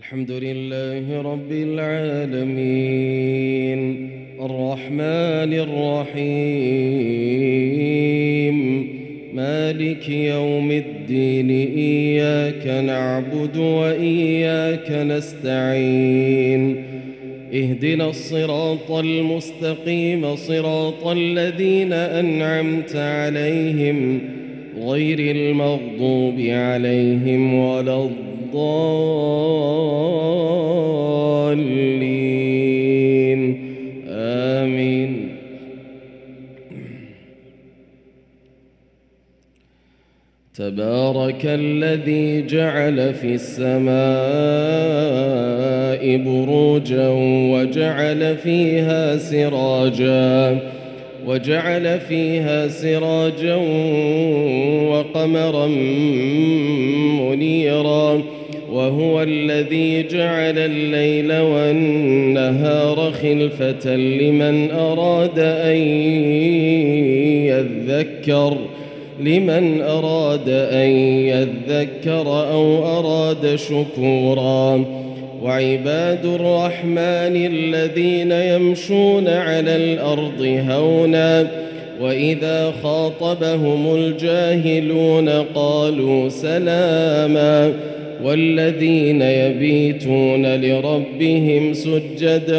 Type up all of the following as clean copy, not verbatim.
الحمد لله رب العالمين الرحمن الرحيم مالك يوم الدين إياك نعبد وإياك نستعين اهدنا الصراط المستقيم صراط الذين أنعمت عليهم غير المغضوب عليهم ولا الضالين آمين. تبارك الذي جعل في السماء بروجا وجعل فيها سراجا وقمرا منيرا وهو الذي جعل الليل والنهار خلفة لمن أراد أن يذكر أو أراد شكورا. وعباد الرحمن الذين يمشون على الأرض هونا وإذا خاطبهم الجاهلون قالوا سلاما والذين يبيتون لربهم سجدا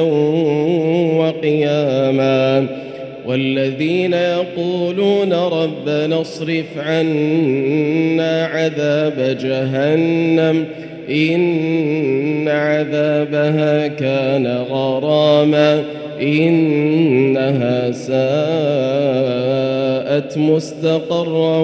وقياما والذين يقولون ربنا اصرف عنا عذاب جهنم إن عذابها كان غراما إنها ساءت مستقرا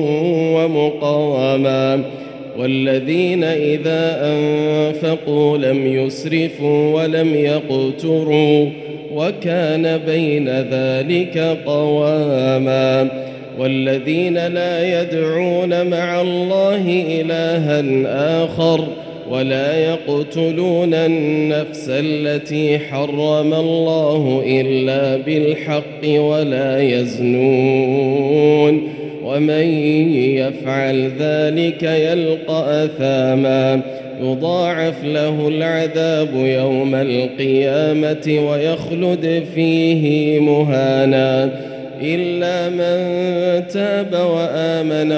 ومقاما والذين إذا أنفقوا لم يسرفوا ولم يقتروا وكان بين ذلك قواما والذين لا يدعون مع الله إلها آخر ولا يقتلون النفس التي حرم الله إلا بالحق ولا يزنون ومن يفعل ذلك يلقى أثاما يضاعف له العذاب يوم القيامة ويخلد فيه مهانا إلا من تاب وآمن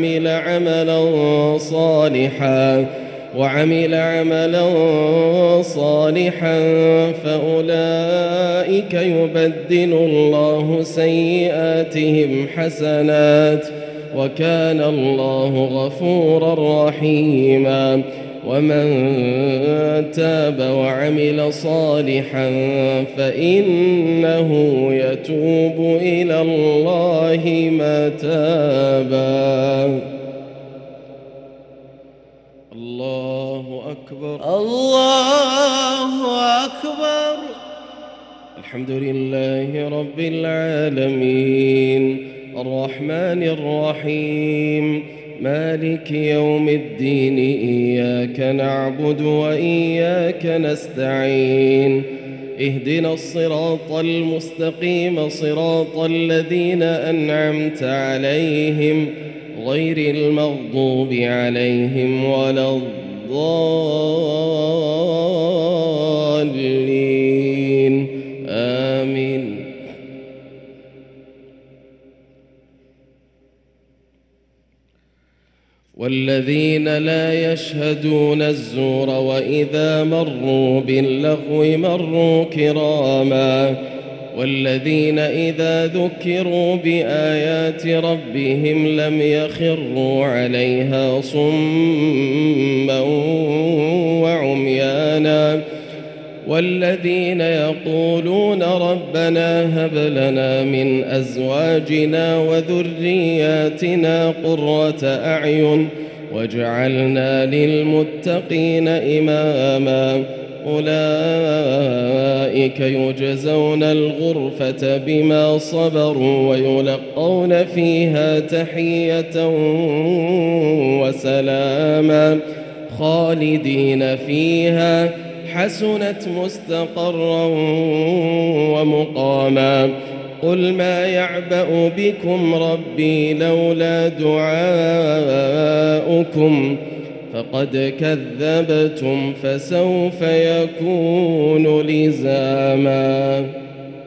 وعمل عملا صالحا فأولئك يبدل الله سيئاتهم حسنات وكان الله غفورا رحيما. ومن تاب وعمل صالحا فإنه يتوب إلى الله متابا. الله أكبر الله أكبر. الحمد لله رب العالمين الرحمن الرحيم مالك يوم الدين إياك نعبد وإياك نستعين اهدنا الصراط المستقيم صراط الذين أنعمت عليهم غير المغضوب عليهم ولا الضالين آمين. والذين لا يشهدون الزور وإذا مروا باللغو مروا كراما والذين إذا ذكروا بآيات ربهم لم يخروا عليها صما وعميانا والذين يقولون ربنا هب لنا من أزواجنا وذرياتنا قرة أعين واجعلنا للمتقين إماما أولئك يجزون الغرفة بما صبروا ويلقون فيها تحية وسلاما خالدين فيها حسنت مستقرا ومقاما. قل ما يعبأ بكم ربي لولا دعاؤكم فقد كذبتم فسوف يكون لزاما